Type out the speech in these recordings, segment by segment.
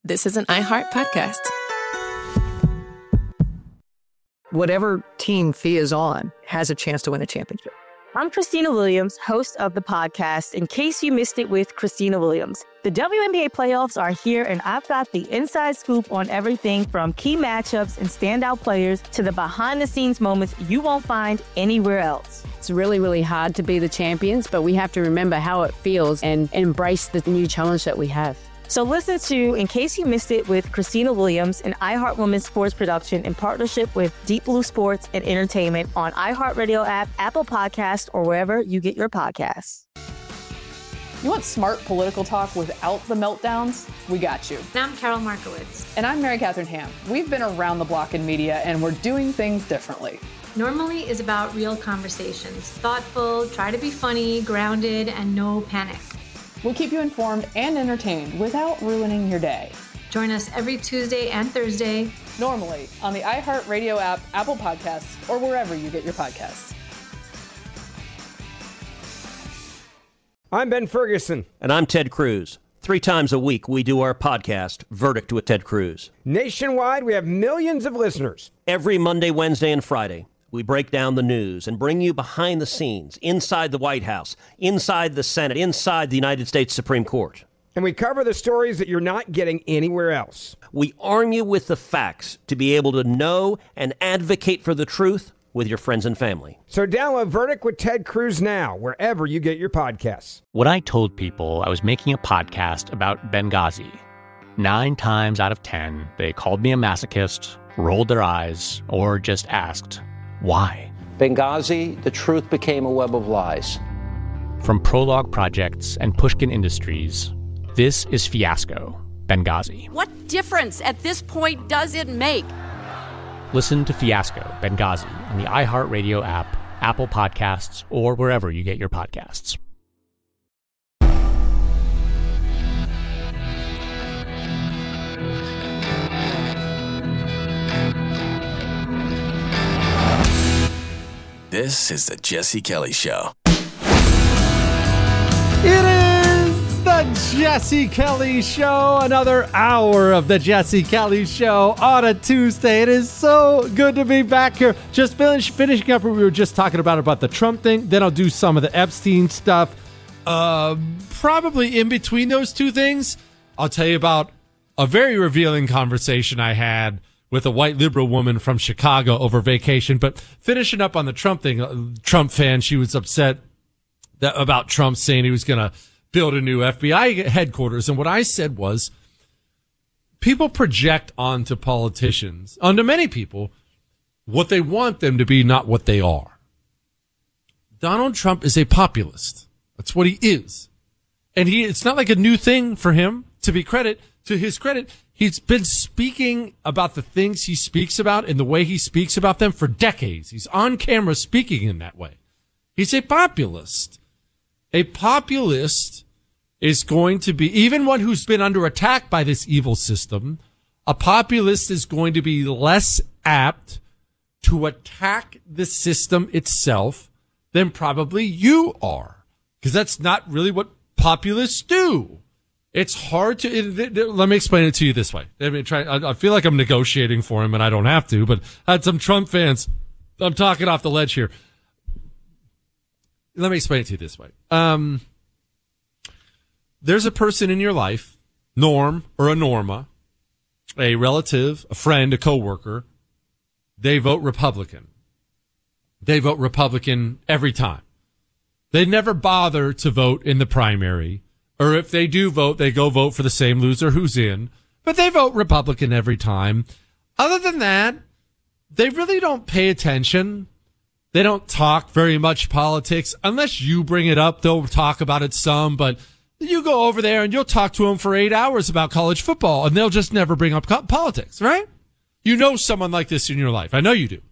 this is an iHeart podcast. Whatever team Thea is on has a chance to win a championship. I'm Christina Williams, host of the podcast, In Case You Missed It with Christina Williams. The WNBA playoffs are here, and I've got the inside scoop on everything from key matchups and standout players to the behind-the-scenes moments you won't find anywhere else. It's really, really hard to be the champions, but we have to remember how it feels and embrace the new challenge that we have. So listen to In Case You Missed It with Christina Williams, an iHeart Women's sports production in partnership with Deep Blue Sports and Entertainment on iHeartRadio app, Apple Podcasts, or wherever you get your podcasts. You want smart political talk without the meltdowns? We got you. And I'm Carol Markowitz. And I'm Mary Catherine Ham. We've been around the block in media, and we're doing things differently. Normally is about real conversations. Thoughtful, try to be funny, grounded, and no panic. We'll keep you informed and entertained without ruining your day. Join us every Tuesday and Thursday. Normally on the iHeartRadio app, Apple Podcasts, or wherever you get your podcasts. I'm Ben Ferguson. And I'm Ted Cruz. 3 times a week, we do our podcast, Verdict with Ted Cruz. Nationwide, we have millions of listeners. Every Monday, Wednesday, and Friday, we break down the news and bring you behind the scenes, inside the White House, inside the Senate, inside the United States Supreme Court. And we cover the stories that you're not getting anywhere else. We arm you with the facts to be able to know and advocate for the truth with your friends and family. So download Verdict with Ted Cruz now, wherever you get your podcasts. When I told people I was making a podcast about Benghazi, 9 times out of 10, they called me a masochist, rolled their eyes, or just asked, why? Benghazi, the truth became a web of lies. From Prologue Projects and Pushkin Industries, this is Fiasco, Benghazi. What difference at this point does it make? Listen to Fiasco, Benghazi on the iHeartRadio app, Apple Podcasts, or wherever you get your podcasts. This is the Jesse Kelly Show. It is the Jesse Kelly Show. Another hour of the Jesse Kelly Show on a Tuesday. It is so good to be back here. Just finishing up what we were just talking about the Trump thing. Then I'll do some of the Epstein stuff. Probably in between those two things, I'll tell you about a very revealing conversation I had with a white liberal woman from Chicago over vacation. But finishing up on the Trump thing, Trump fan, she was upset about Trump saying he was going to build a new FBI headquarters. And what I said was, people project onto politicians, onto many people, what they want them to be, not what they are. Donald Trump is a populist. That's what he is. And it's not like a new thing for him. To his credit, he's been speaking about the things he speaks about and the way he speaks about them for decades. He's on camera speaking in that way. He's a populist. A populist is going to be, even one who's been under attack by this evil system, a populist is going to be less apt to attack the system itself than probably you are. Because that's not really what populists do. It's hard to, let me explain it to you this way. I feel like I'm negotiating for him and I don't have to, but I had some Trump fans. I'm talking off the ledge here. Let me explain it to you this way. There's a person in your life, Norm or a Norma, a relative, a friend, a coworker. They vote Republican. They vote Republican every time. They never bother to vote in the primary. Or if they do vote, they go vote for the same loser who's in. But they vote Republican every time. Other than that, they really don't pay attention. They don't talk very much politics. Unless you bring it up, they'll talk about it some. But you go over there and you'll talk to them for 8 hours about college football, and they'll just never bring up politics, right? You know someone like this in your life. I know you do.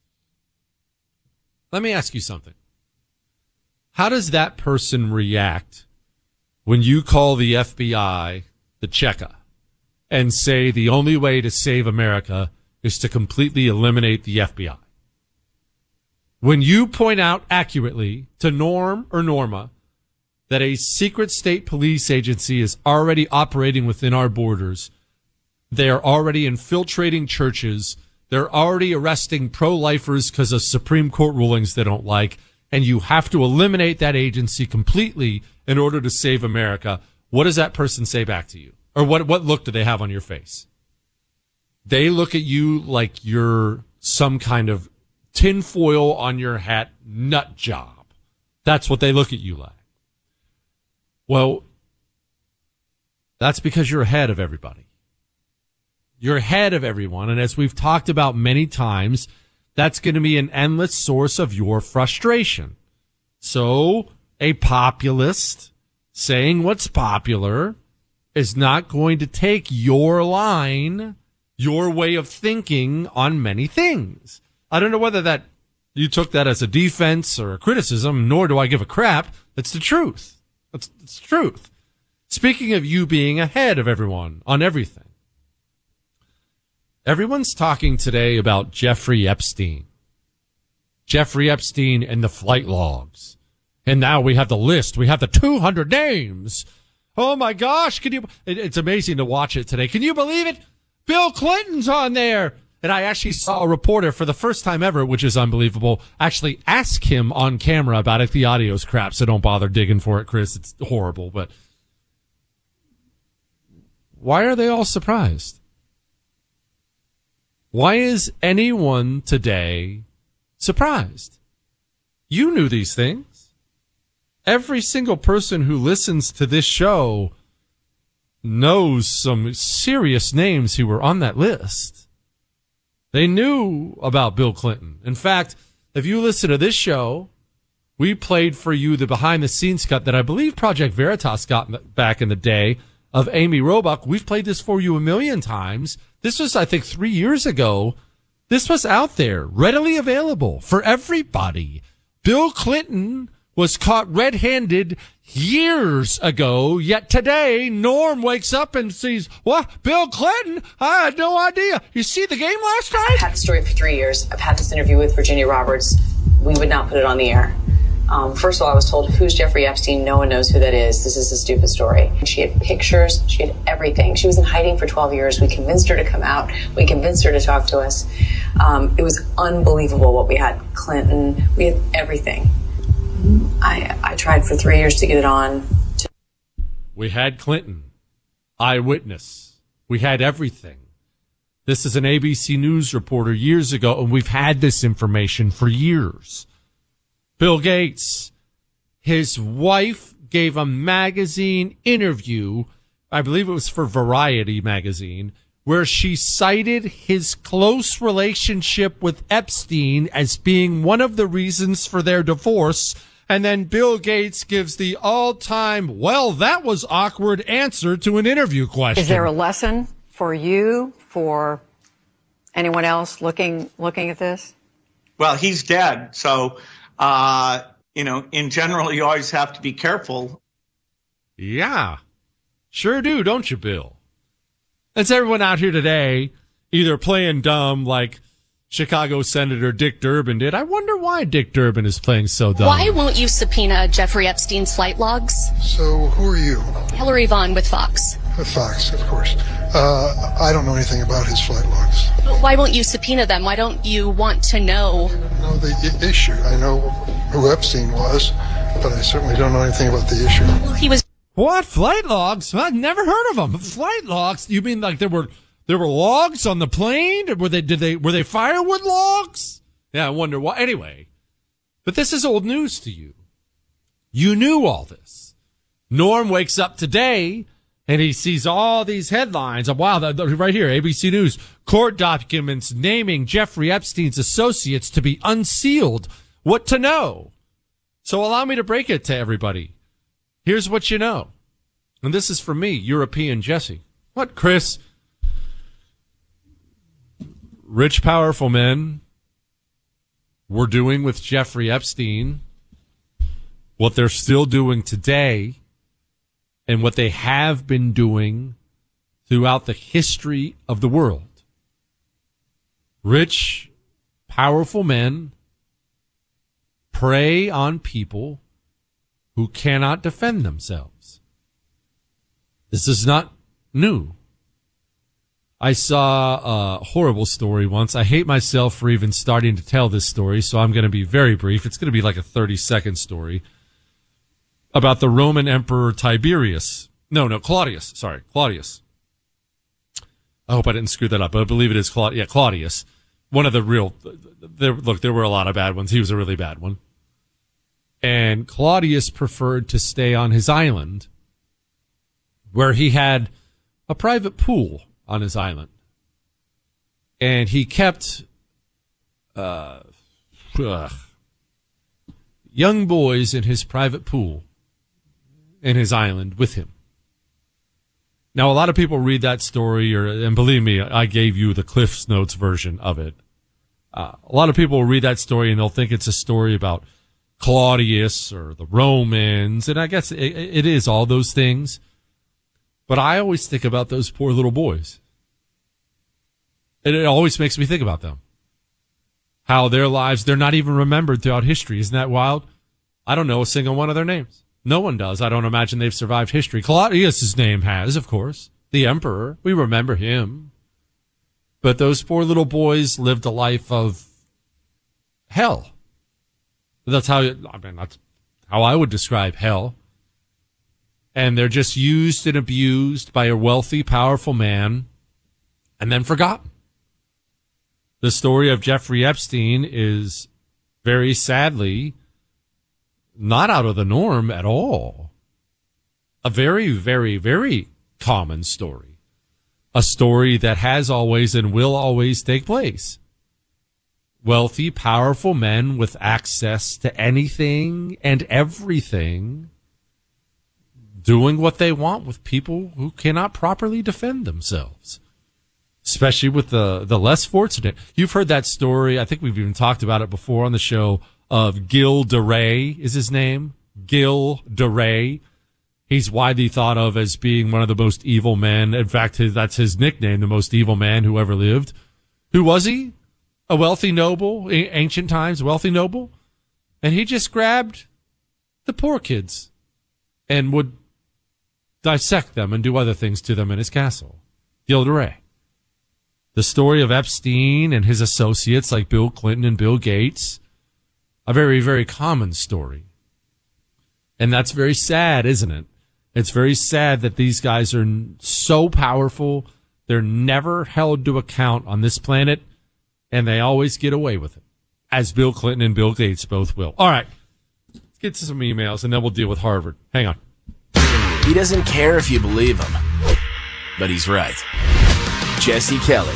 Let me ask you something. How does that person react when you call the FBI the Cheka and say the only way to save America is to completely eliminate the FBI? When you point out accurately to Norm or Norma that a secret state police agency is already operating within our borders, They are already infiltrating churches. They're already arresting pro-lifers because of Supreme Court rulings they don't like. And you have to eliminate that agency completely in order to save America. What does that person say back to you? Or what look do they have on your face? They look at you like you're some kind of tinfoil on your hat nut job. That's what they look at you like. Well, that's because you're ahead of everybody. You're ahead of everyone. And as we've talked about many times, that's going to be an endless source of your frustration. So a populist saying what's popular is not going to take your line, your way of thinking on many things. I don't know whether that you took that as a defense or a criticism, nor do I give a crap. It's the truth. It's the truth. Speaking of you being ahead of everyone on everything, everyone's talking today about Jeffrey Epstein. Jeffrey Epstein and the flight logs. And now we have the list. We have the 200 names. Oh my gosh. It's amazing to watch it today. Can you believe it? Bill Clinton's on there. And I actually saw a reporter for the first time ever, which is unbelievable, actually ask him on camera about it. The audio's crap, so don't bother digging for it, Chris. It's horrible. But why are they all surprised? Why is anyone today surprised? You knew these things. Every single person who listens to this show knows some serious names who were on that list. They knew about Bill Clinton. In fact, if you listen to this show, we played for you the behind-the-scenes cut that I believe Project Veritas got back in the day of Amy Roebuck. We've played this for you a million times. This was, I think, 3 years ago. This was out there, readily available for everybody. Bill Clinton was caught red-handed years ago, yet today Norm wakes up and sees, what, Bill Clinton? I had no idea. You see the game last night? I've had the story for 3 years. I've had this interview with Virginia Roberts. We would not put it on the air. First of all, I was told, who's Jeffrey Epstein? No one knows who that is. This is a stupid story. She had pictures. She had everything. She was in hiding for 12 years. We convinced her to come out. We convinced her to talk to us. It was unbelievable what we had. Clinton. We had everything. I tried for 3 years to get it on. We had Clinton. Eyewitness. We had everything. This is an ABC News reporter years ago, and we've had this information for years. Bill Gates, his wife gave a magazine interview, I believe it was for Variety magazine, where she cited his close relationship with Epstein as being one of the reasons for their divorce. And then Bill Gates gives the all-time, well, that was awkward answer to an interview question. Is there a lesson for you, for anyone else looking at this? Well, he's dead, so... in general, you always have to be careful. Yeah, sure do, don't you, Bill? That's everyone out here today either playing dumb like Chicago Senator Dick Durbin did. I wonder why Dick Durbin is playing so dumb. Why won't you subpoena Jeffrey Epstein's flight logs? So who are you? Hillary Vaughn with Fox. With Fox, of course. I don't know anything about his flight logs. But why won't you subpoena them? Why don't you want to know? I know the issue. I know who Epstein was, but I certainly don't know anything about the issue. Well, he was... What? Flight logs? I've never heard of them. Flight logs? You mean like there were logs on the plane? Were they firewood logs? Yeah, I wonder why. Anyway, but this is old news to you. You knew all this. Norm wakes up today and he sees all these headlines. Wow, right here, ABC News. Court documents naming Jeffrey Epstein's associates to be unsealed. What to know? So allow me to break it to everybody. Here's what you know. And this is for me, European Jesse. What, Chris? Rich, powerful men were doing with Jeffrey Epstein what they're still doing today and what they have been doing throughout the history of the world. Rich, powerful men prey on people who cannot defend themselves. This is not new. I saw a horrible story once. I hate myself for even starting to tell this story, so I'm going to be very brief. It's going to be like a 30-second story about the Roman Emperor Tiberius. Claudius. Sorry, Claudius. I hope I didn't screw that up, but I believe it is Claudius. One of the real, there were a lot of bad ones. He was a really bad one. And Claudius preferred to stay on his island where he had a private pool on his island. And he kept young boys in his private pool in his island with him. Now, a lot of people read that story, and believe me, I gave you the Cliff's Notes version of it. A lot of people will read that story and they'll think it's a story about Claudius or the Romans, and I guess it is all those things. But I always think about those poor little boys. And it always makes me think about them. How their lives, they're not even remembered throughout history. Isn't that wild? I don't know a single one of their names. No one does. I don't imagine they've survived history. Claudius' name has, of course. The emperor. We remember him. But those poor little boys lived a life of hell. That's how I would describe hell. And they're just used and abused by a wealthy, powerful man and then forgotten. The story of Jeffrey Epstein is very sadly not out of the norm at all. A very, very, very common story. A story that has always and will always take place. Wealthy, powerful men with access to anything and everything doing what they want with people who cannot properly defend themselves. Especially with the less fortunate. You've heard that story. I think we've even talked about it before on the show of Gil de Rais is his name. Gil de Rais. He's widely thought of as being one of the most evil men. In fact, that's his nickname, the most evil man who ever lived. Who was he? A wealthy noble, ancient times, wealthy noble. And he just grabbed the poor kids and would dissect them and do other things to them in his castle. Gil de Rais. The story of Epstein and his associates like Bill Clinton and Bill Gates, a very, very common story. And that's very sad, isn't it? It's very sad that these guys are so powerful. They're never held to account on this planet, and they always get away with it, as Bill Clinton and Bill Gates both will. All right, let's get to some emails, and then we'll deal with Harvard. Hang on. He doesn't care if you believe him, but he's right. Jesse Kelly.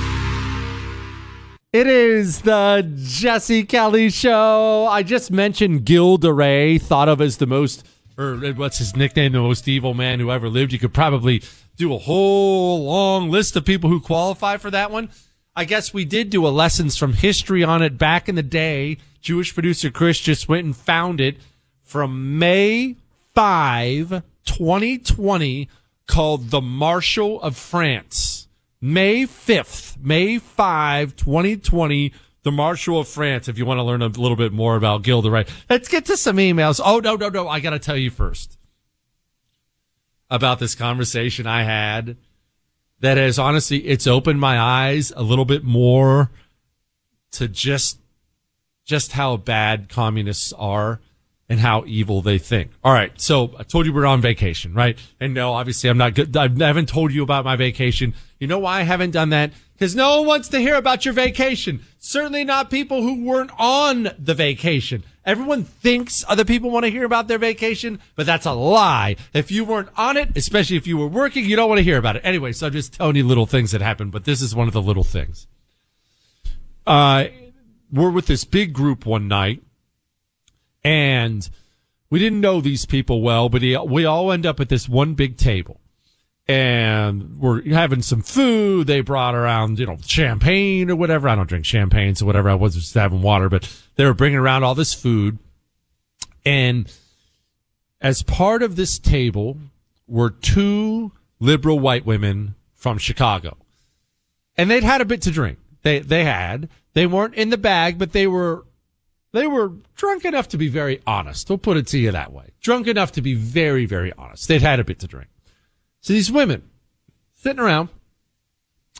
It is the Jesse Kelly Show. I just mentioned Gil de Rais, thought of as the most, or what's his nickname, the most evil man who ever lived. You could probably do a whole long list of people who qualify for that one. I guess we did do a lessons from history on it back in the day. Jewish producer Chris just went and found it from May 5, 2020, called The Marshal of France. May 5th, May 5, 2020, the Marshal of France, if you want to learn a little bit more about Gil de Rais. Let's get to some emails. Oh, no. I got to tell you first about this conversation I had that has honestly, it's opened my eyes a little bit more to just how bad communists are and how evil they think. All right, so I told you we're on vacation, right? And no, obviously I'm not good. I haven't told you about my vacation. You know why I haven't done that? Because no one wants to hear about your vacation. Certainly not people who weren't on the vacation. Everyone thinks other people want to hear about their vacation, but that's a lie. If you weren't on it, especially if you were working, you don't want to hear about it. Anyway, so I'm just telling you little things that happened, but this is one of the little things. We're with this big group one night, and we didn't know these people well, but we all end up at this one big table. And we're having some food. They brought around, champagne or whatever. I don't drink champagne, so whatever. I was just having water, but they were bringing around all this food. And as part of this table were two liberal white women from Chicago. And they'd had a bit to drink. They weren't in the bag, but they were drunk enough to be very honest. We'll put it to you that way. Drunk enough to be very, very honest. They'd had a bit to drink. So these women sitting around,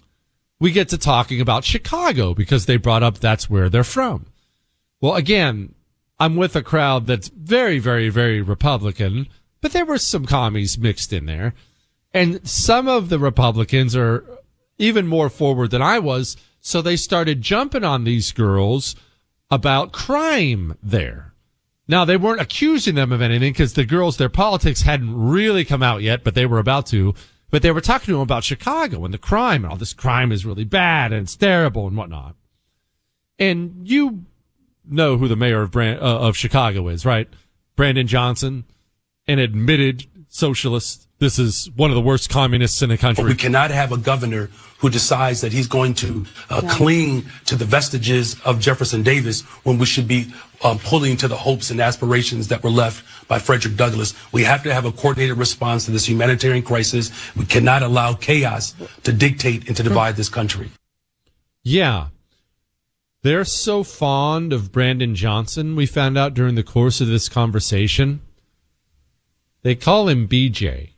we get to talking about Chicago because they brought up that's where they're from. Well, again, I'm with a crowd that's very, very, very Republican, but there were some commies mixed in there. And some of the Republicans are even more forward than I was, so they started jumping on these girls about crime there. Now, they weren't accusing them of anything because the girls, their politics hadn't really come out yet, but they were about to. But they were talking to them about Chicago and the crime, and all this crime is really bad and it's terrible and whatnot. And you know who the mayor of Chicago is, right? Brandon Johnson, an admitted socialist. This is one of the worst communists in the country. We cannot have a governor who decides that he's going to cling to the vestiges of Jefferson Davis when we should be pulling to the hopes and aspirations that were left by Frederick Douglass. We have to have a coordinated response to this humanitarian crisis. We cannot allow chaos to dictate and to divide this country. Yeah. They're so fond of Brandon Johnson, we found out during the course of this conversation. They call him BJ.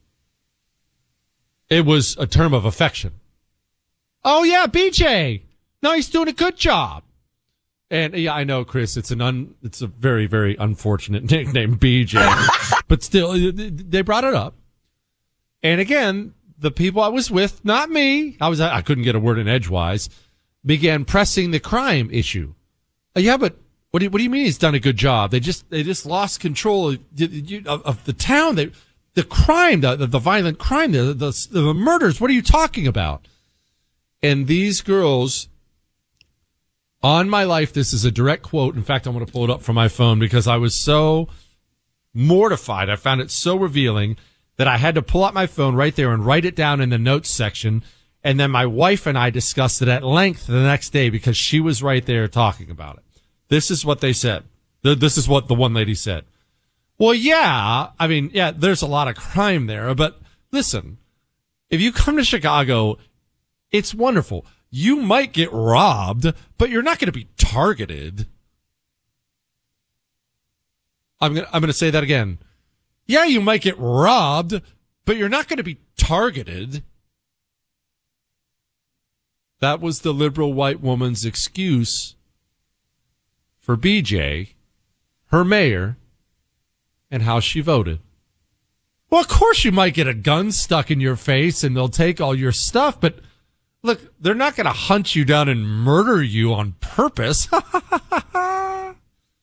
It was a term of affection. Oh, yeah, BJ. No, he's doing a good job. And yeah, I know, Chris, it's a very, very unfortunate nickname, BJ. But still, they brought it up. And again, the people I was with, not me, I couldn't get a word in edgewise, began pressing the crime issue. Yeah, but what do you mean he's done a good job? They just lost control of the town. The crime, the violent crime, the murders. What are you talking about? And these girls, on my life, this is a direct quote. In fact, I'm going to pull it up from my phone because I was so mortified. I found it so revealing that I had to pull out my phone right there and write it down in the notes section. And then my wife and I discussed it at length the next day because she was right there talking about it. This is what they said. This is what the one lady said. Well, yeah, I mean, yeah, there's a lot of crime there, but listen, if you come to Chicago, it's wonderful. You might get robbed, but you're not going to be targeted. I'm going to say that again. Yeah, you might get robbed, but you're not going to be targeted. That was the liberal white woman's excuse for BJ, her mayor, and how she voted. Well, of course you might get a gun stuck in your face and they'll take all your stuff, but look, they're not going to hunt you down and murder you on purpose. I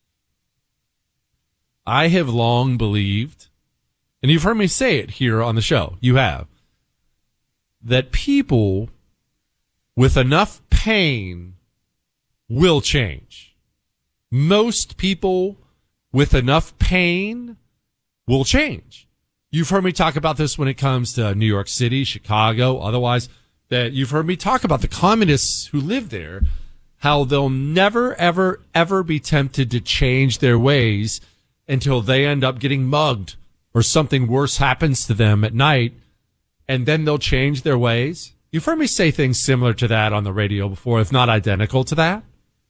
have long believed, and you've heard me say it here on the show, you have, that people with enough pain will change. Most people with enough pain will change. You've heard me talk about this when it comes to New York City, Chicago, otherwise, that you've heard me talk about the communists who live there, how they'll never, ever, ever be tempted to change their ways until they end up getting mugged or something worse happens to them at night, and then they'll change their ways. You've heard me say things similar to that on the radio before, if not identical to that.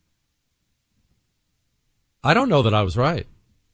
I don't know that I was right.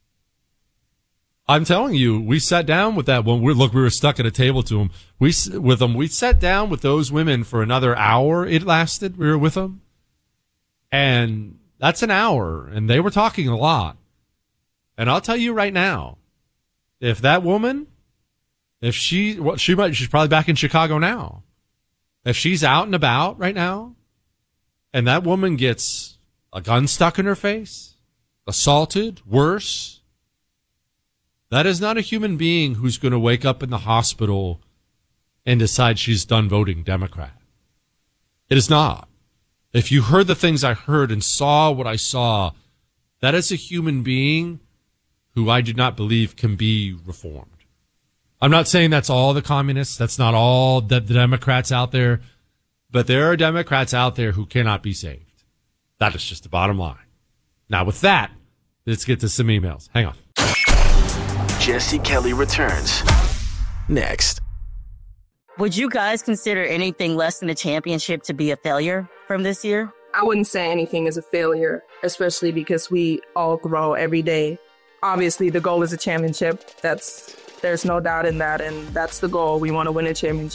I'm telling you, we sat down with that one. We were stuck at a table to them. We sat down with those women for another hour. It lasted. We were with them. And that's an hour. And they were talking a lot. And I'll tell you right now, if that woman, she's probably back in Chicago now. If she's out and about right now, and that woman gets a gun stuck in her face, assaulted, worse, that is not a human being who's going to wake up in the hospital and decide she's done voting Democrat. It is not. If you heard the things I heard and saw what I saw, that is a human being who I do not believe can be reformed. I'm not saying that's all the communists. That's not all the Democrats out there. But there are Democrats out there who cannot be saved. That is just the bottom line. Now, with that, let's get to some emails. Hang on. Jesse Kelly returns next. Would you guys consider anything less than a championship to be a failure from this year? I wouldn't say anything is a failure, especially because we all grow every day. Obviously, the goal is a championship. There's no doubt in that, and that's the goal. We want to win a championship.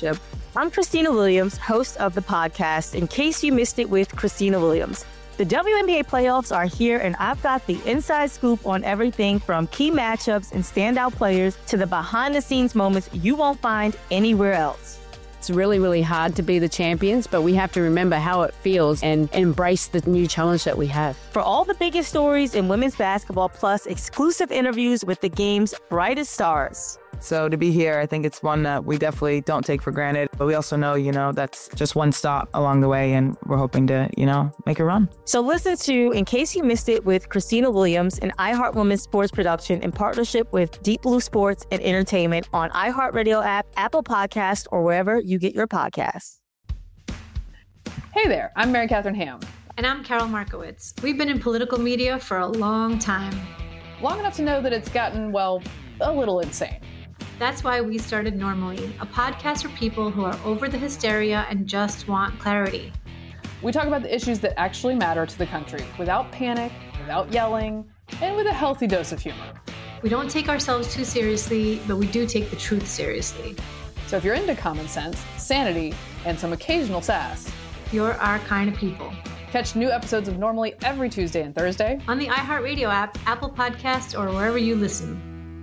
I'm Christina Williams, host of the podcast, In Case You Missed It with Christina Williams. The WNBA playoffs are here, and I've got the inside scoop on everything from key matchups and standout players to the behind-the-scenes moments you won't find anywhere else. It's really, really hard to be the champions, but we have to remember how it feels and embrace the new challenge that we have. For all the biggest stories in women's basketball, plus exclusive interviews with the game's brightest stars. So to be here, I think it's one that we definitely don't take for granted. But we also know, that's just one stop along the way, and we're hoping to, make a run. So listen to In Case You Missed It with Christina Williams, an iHeart Women's sports production in partnership with Deep Blue Sports and Entertainment on iHeartRadio app, Apple Podcast, or wherever you get your podcasts. Hey there, I'm Mary Catherine Ham. And I'm Carol Markowitz. We've been in political media for a long time. Long enough to know that it's gotten, a little insane. That's why we started Normally, a podcast for people who are over the hysteria and just want clarity. We talk about the issues that actually matter to the country without panic, without yelling, and with a healthy dose of humor. We don't take ourselves too seriously, but we do take the truth seriously. So if you're into common sense, sanity, and some occasional sass, you're our kind of people. Catch new episodes of Normally every Tuesday and Thursday on the iHeartRadio app, Apple Podcasts, or wherever you listen.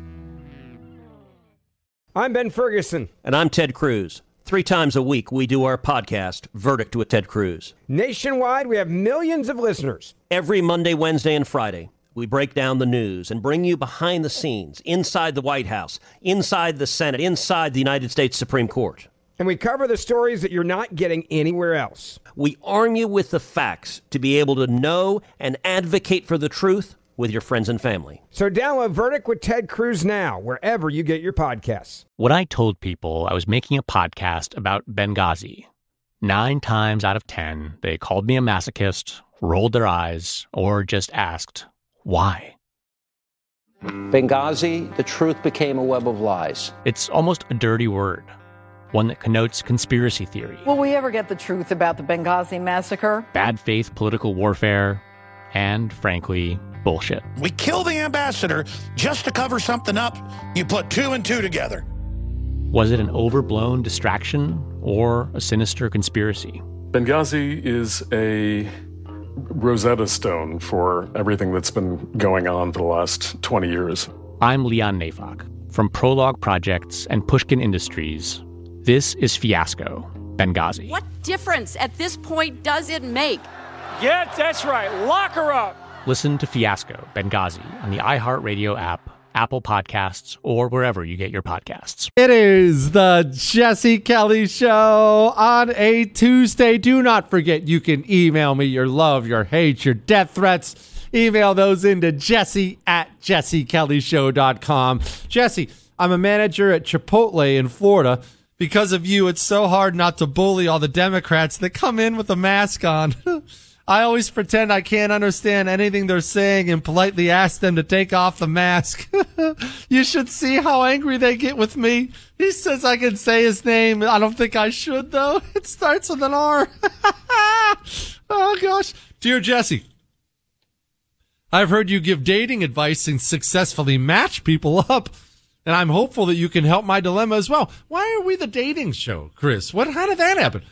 I'm Ben Ferguson. And I'm Ted Cruz. 3 times a week, we do our podcast, Verdict with Ted Cruz. Nationwide, we have millions of listeners. Every Monday, Wednesday, and Friday, we break down the news and bring you behind the scenes, inside the White House, inside the Senate, inside the United States Supreme Court. And we cover the stories that you're not getting anywhere else. We arm you with the facts to be able to know and advocate for the truth with your friends and family. So download Verdict with Ted Cruz now, wherever you get your podcasts. When I told people I was making a podcast about Benghazi, 9 times out of 10, they called me a masochist, rolled their eyes, or just asked, why? Benghazi, the truth became a web of lies. It's almost a dirty word, one that connotes conspiracy theory. Will we ever get the truth about the Benghazi massacre? Bad faith political warfare, and, frankly, bullshit. We kill the ambassador just to cover something up. You put 2 and 2 together. Was it an overblown distraction or a sinister conspiracy? Benghazi is a Rosetta Stone for everything that's been going on for the last 20 years. I'm Leon Neyfakh. From Prologue Projects and Pushkin Industries, this is Fiasco, Benghazi. What difference at this point does it make? Yeah, that's right. Lock her up. Listen to Fiasco, Benghazi on the iHeartRadio app, Apple Podcasts, or wherever you get your podcasts. It is the Jesse Kelly Show on a Tuesday. Do not forget, you can email me your love, your hate, your death threats. Email those into jesse@jessekellyshow.com. Jesse, I'm a manager at Chipotle in Florida. Because of you, it's so hard not to bully all the Democrats that come in with a mask on. I always pretend I can't understand anything they're saying and politely ask them to take off the mask. You should see how angry they get with me. He says I can say his name. I don't think I should, though. It starts with an R. Oh, gosh. Dear Jesse, I've heard you give dating advice and successfully match people up, and I'm hopeful that you can help my dilemma as well. Why are we the dating show, Chris? How did that happen?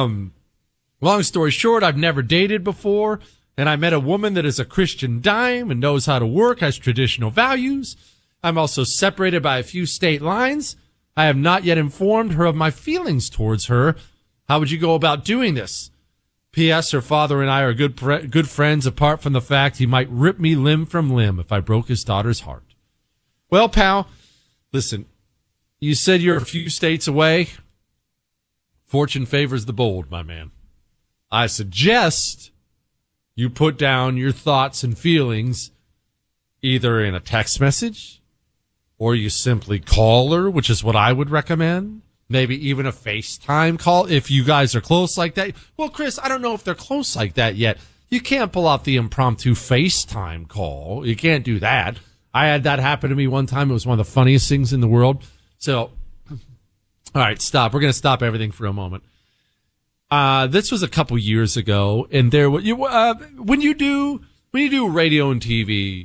Long story short, I've never dated before, and I met a woman that is a Christian dime and knows how to work, has traditional values. I'm also separated by a few state lines. I have not yet informed her of my feelings towards her. How would you go about doing this? P.S. Her father and I are good friends, apart from the fact he might rip me limb from limb if I broke his daughter's heart. Well, pal, listen, you said you're a few states away. Fortune favors the bold, my man. I suggest you put down your thoughts and feelings either in a text message or you simply call her, which is what I would recommend. Maybe even a FaceTime call if you guys are close like that. Well, Chris, I don't know if they're close like that yet. You can't pull out the impromptu FaceTime call. You can't do that. I had that happen to me one time. It was one of the funniest things in the world. So, all right, stop. We're going to stop everything for a moment. This was a couple years ago, and when you do radio and TV,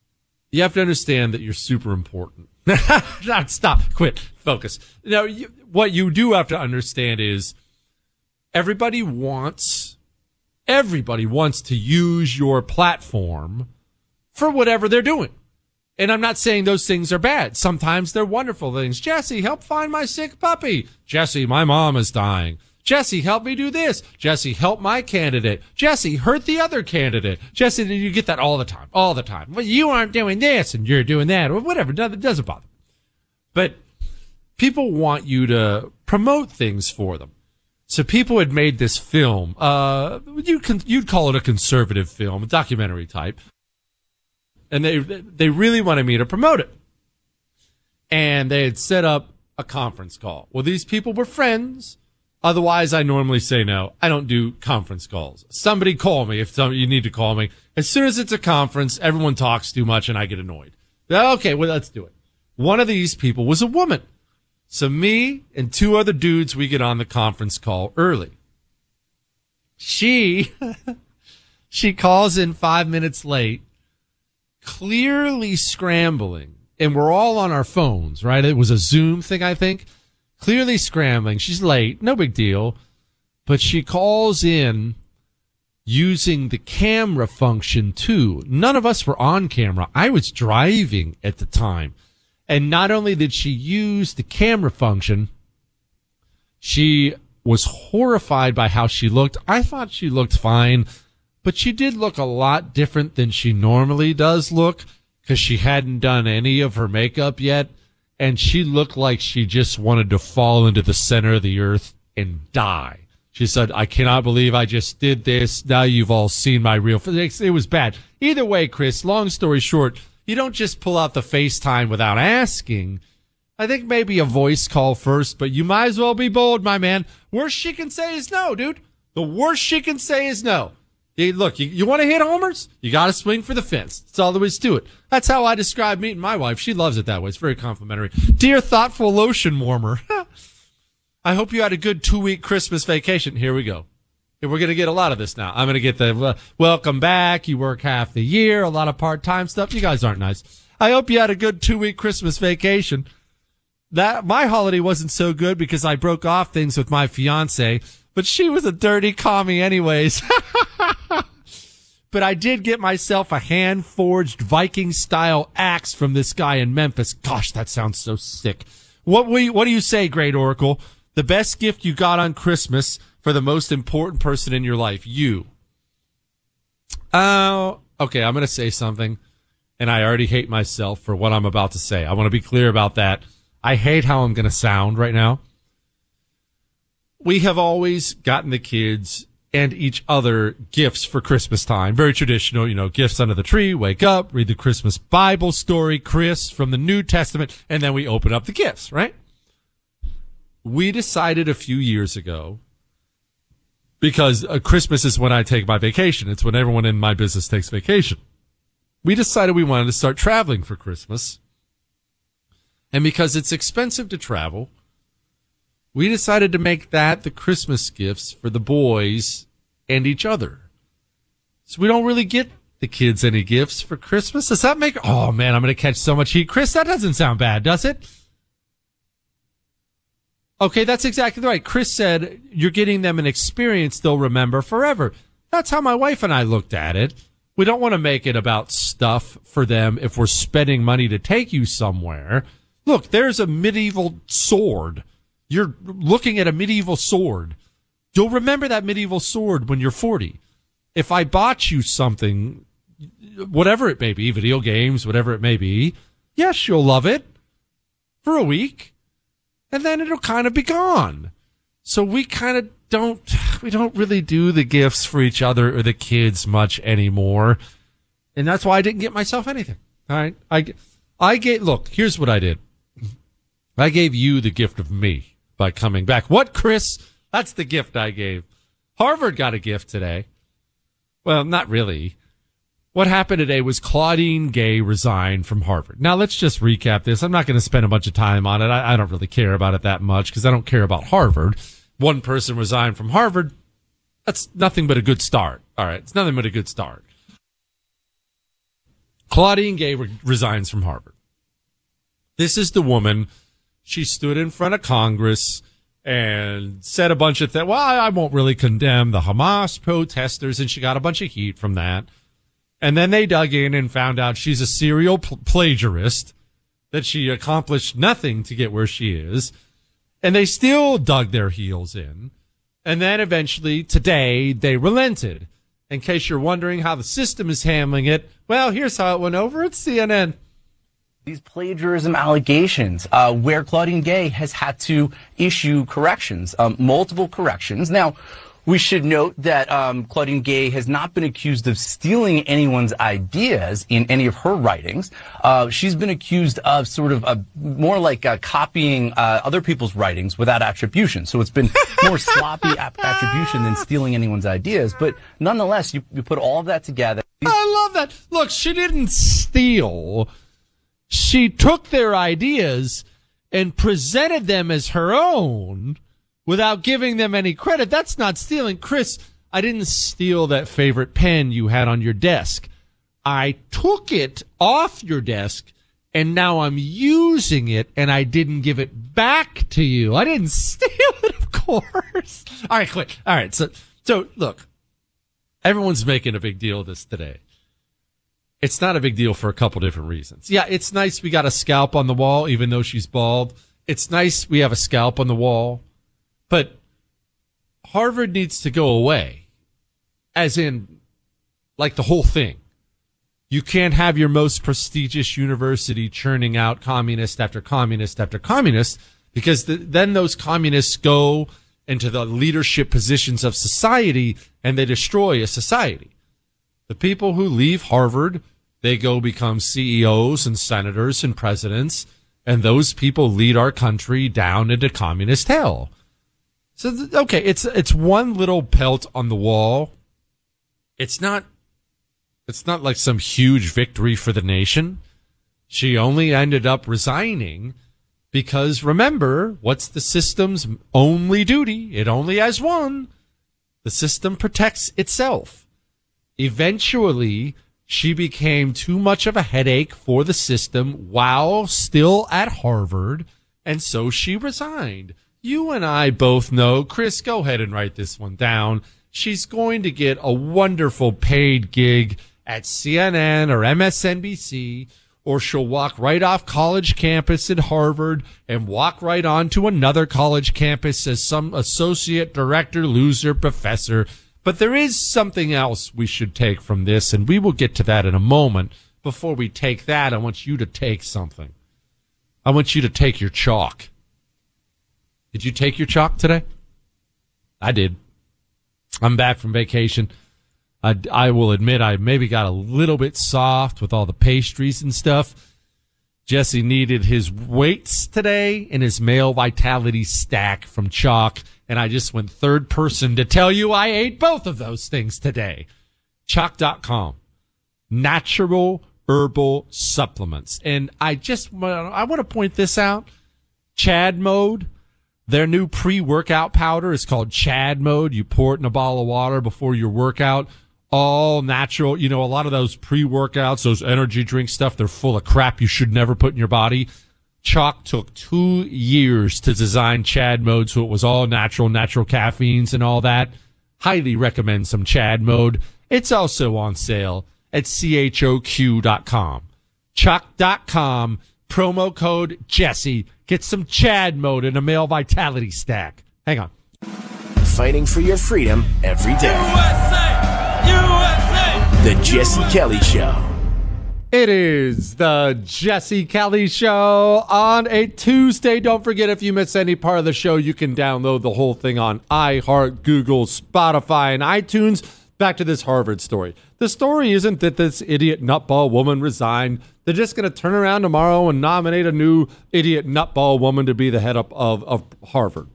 you have to understand that you're super important. Stop, quit, focus. Now, what you do have to understand is everybody wants to use your platform for whatever they're doing. And I'm not saying those things are bad. Sometimes they're wonderful things. Jesse, help find my sick puppy. Jesse, my mom is dying. Jesse, help me do this. Jesse, help my candidate. Jesse, hurt the other candidate. Jesse, you get that all the time. Well, you aren't doing this and you're doing that or whatever. It doesn't bother me. But people want you to promote things for them. So people had made this film. You'd call it a conservative film, a documentary type. And they really wanted me to promote it. And they had set up a conference call. Well, these people were friends. Otherwise, I normally say no. I don't do conference calls. Somebody call me if you need to call me. As soon as it's a conference, everyone talks too much and I get annoyed. Okay, well, let's do it. One of these people was a woman. So me and two other dudes, we get on the conference call early. She calls in 5 minutes late, clearly scrambling, and we're all on our phones, right? It was a Zoom thing, I think. Clearly scrambling. She's late. No big deal. But she calls in using the camera function too. None of us were on camera. I was driving at the time. And not only did she use the camera function, she was horrified by how she looked. I thought she looked fine, but she did look a lot different than she normally does look because she hadn't done any of her makeup yet. And she looked like she just wanted to fall into the center of the earth and die. She said, I cannot believe I just did this. Now you've all seen my real face. It was bad. Either way, Chris, long story short, you don't just pull out the FaceTime without asking. I think maybe a voice call first, but you might as well be bold, my man. Worst she can say is no, dude. The worst she can say is no. Look, you want to hit homers? You got to swing for the fence. That's all there is to it. That's how I describe meeting my wife. She loves it that way. It's very complimentary. Dear thoughtful lotion warmer, I hope you had a good 2-week Christmas vacation. Here we go. We're going to get a lot of this now. I'm going to get the welcome back. You work half the year, a lot of part-time stuff. You guys aren't nice. I hope you had a good 2-week Christmas vacation. My holiday wasn't so good because I broke off things with my fiance, but she was a dirty commie anyways. But I did get myself a hand-forged Viking-style axe from this guy in Memphis. Gosh, that sounds so sick. What do you say, Great Oracle? The best gift you got on Christmas for the most important person in your life, you. Oh, okay, I'm going to say something, and I already hate myself for what I'm about to say. I want to be clear about that. I hate how I'm going to sound right now. We have always gotten the kids and each other gifts for Christmas time. Very traditional, gifts under the tree, wake up, read the Christmas Bible story, Chris, from the New Testament, and then we open up the gifts, right? We decided a few years ago, because Christmas is when I take my vacation. It's when everyone in my business takes vacation. We decided we wanted to start traveling for Christmas. And because it's expensive to travel, we decided to make that the Christmas gifts for the boys and each other. So we don't really get the kids any gifts for Christmas. Does that make... Oh, man, I'm going to catch so much heat. Chris, that doesn't sound bad, does it? Okay, that's exactly right. Chris said you're getting them an experience they'll remember forever. That's how my wife and I looked at it. We don't want to make it about stuff for them if we're spending money to take you somewhere. Look, there's a medieval sword. You're looking at a medieval sword. You'll remember that medieval sword when you're 40. If I bought you something, whatever it may be, video games, whatever it may be, yes, you'll love it for a week, and then it'll kind of be gone. So we don't really do the gifts for each other or the kids much anymore. And that's why I didn't get myself anything. All right. Look, here's what I did. I gave you the gift of me by coming back. What, Chris? That's the gift I gave. Harvard got a gift today. Well, not really. What happened today was Claudine Gay resigned from Harvard. Now, let's just recap this. I'm not going to spend a bunch of time on it. I don't really care about it that much because I don't care about Harvard. One person resigned from Harvard. That's nothing but a good start. All right. It's nothing but a good start. Claudine Gay resigns from Harvard. This is the woman she stood in front of Congress and said a bunch of things. Well, I won't really condemn the Hamas protesters, and she got a bunch of heat from that. And then they dug in and found out she's a serial plagiarist, that she accomplished nothing to get where she is. And they still dug their heels in. And then eventually, today, they relented. In case you're wondering how the system is handling it, well, here's how it went over at CNN. These plagiarism allegations, where Claudine Gay has had to issue corrections, multiple corrections. Now, we should note that Claudine Gay has not been accused of stealing anyone's ideas in any of her writings. She's been accused of sort of more like copying other people's writings without attribution. So it's been more sloppy attribution than stealing anyone's ideas. But nonetheless, you put all of that together. I love that. Look, she didn't steal. She took their ideas and presented them as her own without giving them any credit. That's not stealing. Chris, I didn't steal that favorite pen you had on your desk. I took it off your desk, and now I'm using it, and I didn't give it back to you. I didn't steal it, of course. All right, quick. All right, so look, everyone's making a big deal of this today. It's not a big deal for a couple different reasons. Yeah, it's nice we got a scalp on the wall, even though she's bald. It's nice we have a scalp on the wall. But Harvard needs to go away, as in, like, the whole thing. You can't have your most prestigious university churning out communist after communist after communist, because then those communists go into the leadership positions of society and they destroy a society. The people who leave Harvard, they go become CEOs and senators and presidents, and those people lead our country down into communist hell. So, okay, it's one little pelt on the wall. It's not like some huge victory for the nation. She only ended up resigning because, remember, what's the system's only duty? It only has one. The system protects itself. Eventually, she became too much of a headache for the system while still at Harvard, and so she resigned. You and I both know, Chris, go ahead and write this one down. She's going to get a wonderful paid gig at CNN or MSNBC, or she'll walk right off college campus at Harvard and walk right on to another college campus as some associate director, loser, professor. But there is something else we should take from this, and we will get to that in a moment. Before we take that, I want you to take something. I want you to take your chalk. Did you take your chalk today? I did. I'm back from vacation. I will admit I maybe got a little bit soft with all the pastries and stuff. Jesse needed his weights today and his male vitality stack from chalk, and I just went third person to tell you I ate both of those things today. Chalk.com. Natural herbal supplements. And I want to point this out. Chad Mode. Their new pre-workout powder is called Chad Mode. You pour it in a bottle of water before your workout. All natural. You know, a lot of those pre-workouts, those energy drink stuff, they're full of crap you should never put in your body. Chalk took 2 years to design Chad Mode, so it was all natural caffeines and all that. Highly recommend some Chad Mode. It's also on sale at CHOQ.com. Chalk.com. Promo code Jesse. Get some Chad Mode and a male vitality stack. Hang on. Fighting for your freedom every day. USA! USA! The Jesse Kelly Show. It is the Jesse Kelly Show on a Tuesday. Don't forget, if you miss any part of the show, you can download the whole thing on iHeart, Google, Spotify, and iTunes. Back to this Harvard story. The story isn't that this idiot nutball woman resigned. They're just going to turn around tomorrow and nominate a new idiot nutball woman to be the head of Harvard.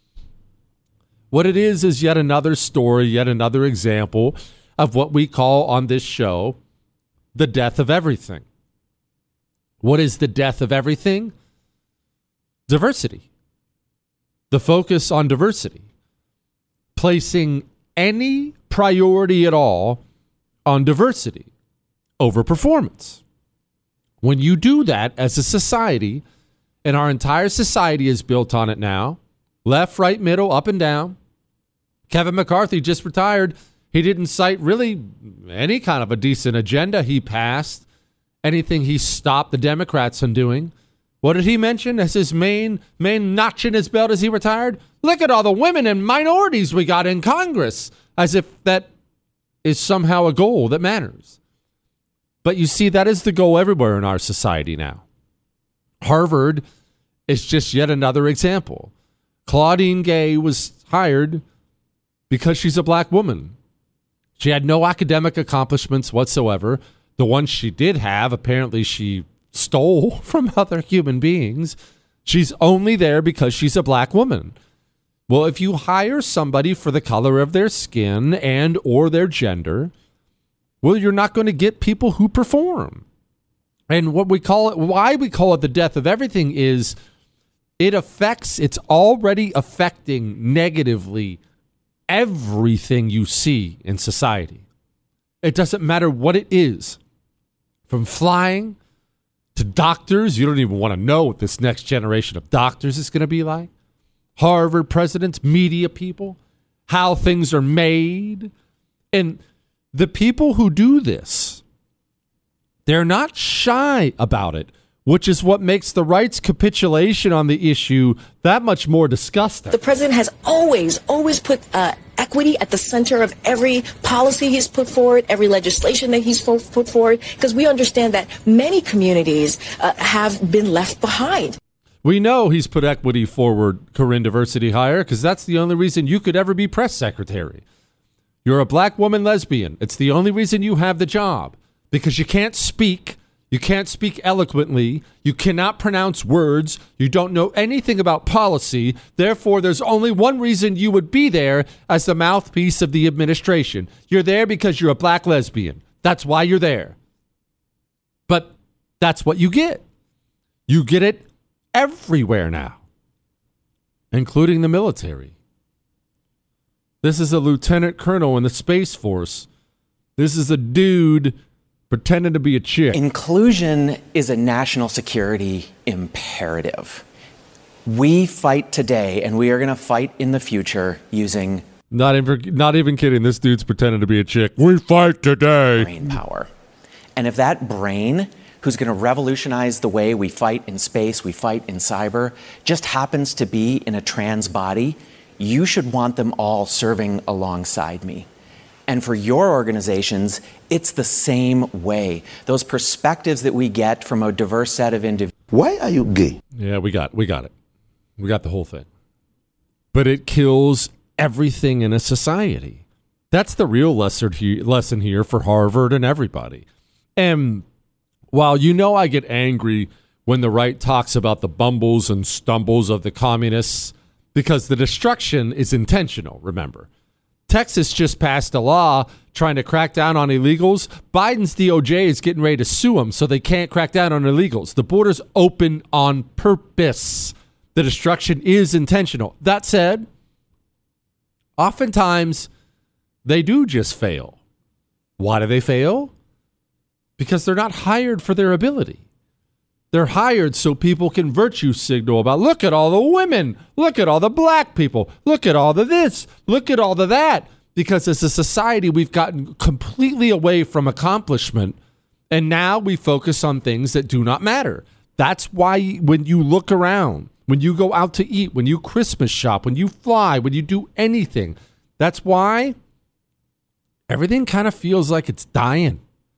What it is yet another story, yet another example of what we call on this show the death of everything. What is the death of everything? Diversity. The focus on diversity. Placing any priority at all on diversity over performance. When you do that as a society, And our entire society is built on it now. Left, right, middle, up and down. Kevin McCarthy just retired. He didn't cite really any kind of a decent agenda he passed, anything he stopped the Democrats from doing. What did he mention as his main notch in his belt as he retired? Look at all the women and minorities we got in Congress, as if that is somehow a goal that matters. But you see, that is the goal everywhere in our society now. Harvard is just yet another example. Claudine Gay was hired because she's a black woman. She had no academic accomplishments whatsoever. The ones she did have, apparently she stole from other human beings. She's only there because she's a black woman. Well, if you hire somebody for the color of their skin and or their gender, well, you're not going to get people who perform. And why we call it the death of everything is it's already affecting negatively everything you see in society. It doesn't matter what it is. From flying to doctors, you don't even want to know what this next generation of doctors is going to be like. Harvard presidents, media people, how things are made. And the people who do this, they're not shy about it, which is what makes the right's capitulation on the issue that much more disgusting. The president has always put equity at the center of every policy he's put forward, every legislation that he's put forward, because we understand that many communities have been left behind. We know he's put equity forward, Corinne Diversity Hire, because that's the only reason you could ever be press secretary. You're a black woman lesbian. It's the only reason you have the job, because you can't speak. You can't speak eloquently. You cannot pronounce words. You don't know anything about policy. Therefore, there's only one reason you would be there as the mouthpiece of the administration. You're there because you're a black lesbian. That's why you're there. But that's what you get. You get it everywhere now, including the military. This is a lieutenant colonel in the Space Force. This is a dude pretending to be a chick. Inclusion is a national security imperative. We fight today, and we are going to fight in the future using... Not even kidding. This dude's pretending to be a chick. We fight today. Brain power. And if that brain, who's going to revolutionize the way we fight in space, we fight in cyber, just happens to be in a trans body, you should want them all serving alongside me. And for your organizations, it's the same way. Those perspectives that we get from a diverse set of individuals. Why are you gay? Yeah, we got it. We got the whole thing. But it kills everything in a society. That's the real lesson here for Harvard and everybody. And while I get angry when the right talks about the bumbles and stumbles of the communists, because the destruction is intentional, remember. Texas just passed a law trying to crack down on illegals. Biden's DOJ is getting ready to sue them so they can't crack down on illegals. The border's open on purpose. The destruction is intentional. That said, oftentimes they do just fail. Why do they fail? Because they're not hired for their ability. They're hired so people can virtue signal about, look at all the women, look at all the black people, look at all the this, look at all the that. Because as a society, we've gotten completely away from accomplishment, and now we focus on things that do not matter. That's why when you look around, when you go out to eat, when you Christmas shop, when you fly, when you do anything, that's why everything kind of feels like it's dying.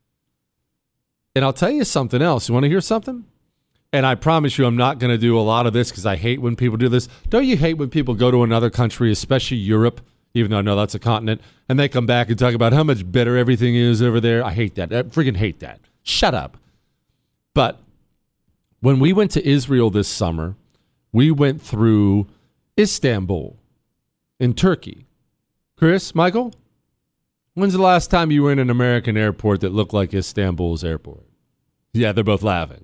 And I'll tell you something else. You want to hear something? And I promise you I'm not going to do a lot of this because I hate when people do this. Don't you hate when people go to another country, especially Europe, even though I know that's a continent, and they come back and talk about how much better everything is over there? I hate that. I freaking hate that. Shut up. But when we went to Israel this summer, we went through Istanbul in Turkey. Chris, Michael, when's the last time you were in an American airport that looked like Istanbul's airport? Yeah, they're both laughing.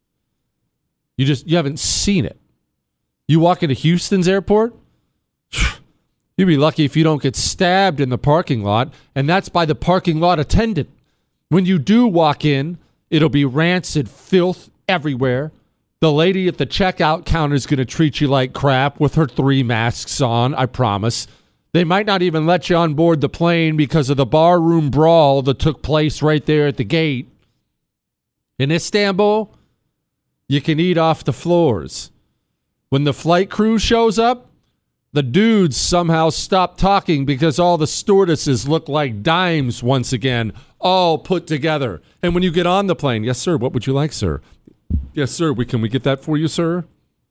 You haven't seen it. You walk into Houston's airport, you'd be lucky if you don't get stabbed in the parking lot, and that's by the parking lot attendant. When you do walk in, it'll be rancid filth everywhere. The lady at the checkout counter is going to treat you like crap with her 3 masks on, I promise. They might not even let you on board the plane because of the barroom brawl that took place right there at the gate. In Istanbul, you can eat off the floors. When the flight crew shows up, the dudes somehow stop talking because all the stewardesses look like dimes once again, all put together. And when you get on the plane, yes, sir, what would you like, sir? Yes, sir, can we get that for you, sir?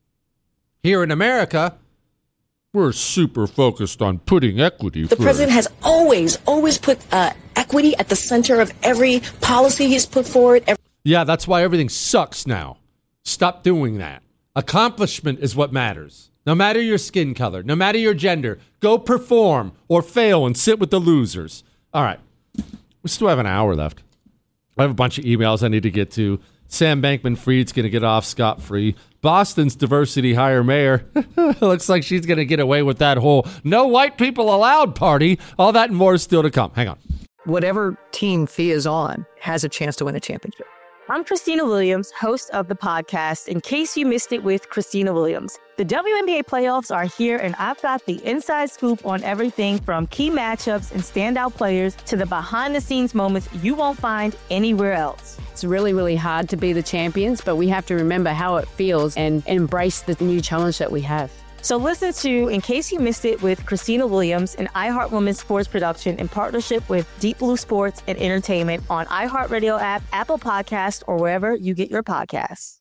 Here in America, we're super focused on putting equity The first. president has always put equity at the center of every policy he's put forward. Yeah, that's why everything sucks now. Stop doing that. Accomplishment is what matters. No matter your skin color, no matter your gender, go perform or fail and sit with the losers. All right. We still have an hour left. I have a bunch of emails I need to get to. Sam Bankman-Fried's going to get off scot-free. Boston's diversity hire mayor. Looks like she's going to get away with that whole no white people allowed party. All that and more is still to come. Hang on. Whatever team Fee is on has a chance to win a championship. I'm Christina Williams, host of the podcast, In Case You Missed It with Christina Williams. The WNBA playoffs are here, and I've got the inside scoop on everything from key matchups and standout players to the behind-the-scenes moments you won't find anywhere else. It's really, really hard to be the champions, but we have to remember how it feels and embrace the new challenge that we have. So listen to In Case You Missed It with Christina Williams, an iHeart Women's sports production in partnership with Deep Blue Sports and Entertainment on iHeartRadio app, Apple Podcasts, or wherever you get your podcasts.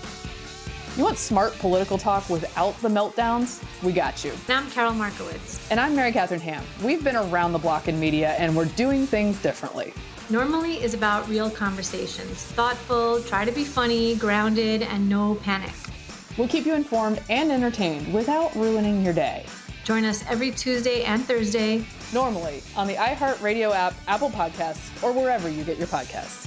You want smart political talk without the meltdowns? We got you. And I'm Carol Markowitz. And I'm Mary Catherine Ham. We've been around the block in media, and we're doing things differently. Normally is about real conversations. Thoughtful, try to be funny, grounded, and no panic. We'll keep you informed and entertained without ruining your day. Join us every Tuesday and Thursday. Normally on the iHeartRadio app, Apple Podcasts, or wherever you get your podcasts.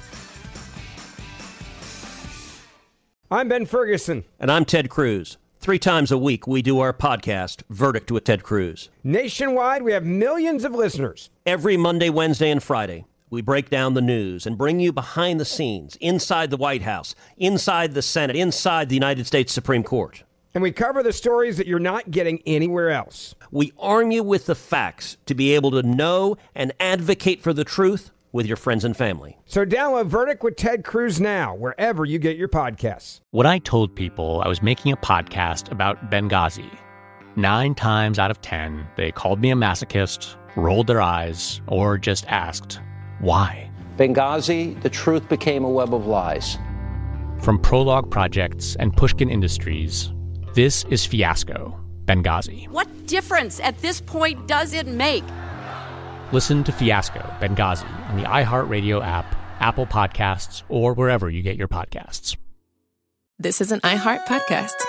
I'm Ben Ferguson. And I'm Ted Cruz. 3 times a week, we do our podcast, Verdict with Ted Cruz. Nationwide, we have millions of listeners. Every Monday, Wednesday, and Friday, we break down the news and bring you behind the scenes, inside the White House, inside the Senate, inside the United States Supreme Court. And we cover the stories that you're not getting anywhere else. We arm you with the facts to be able to know and advocate for the truth with your friends and family. So download Verdict with Ted Cruz now, wherever you get your podcasts. When I told people I was making a podcast about Benghazi, 9 times out of 10, they called me a masochist, rolled their eyes, or just asked, why? Benghazi, the truth became a web of lies. From Prologue Projects and Pushkin Industries, this is Fiasco, Benghazi. What difference at this point does it make? Listen to Fiasco, Benghazi on the iHeartRadio app, Apple Podcasts, or wherever you get your podcasts. This is an iHeart podcast.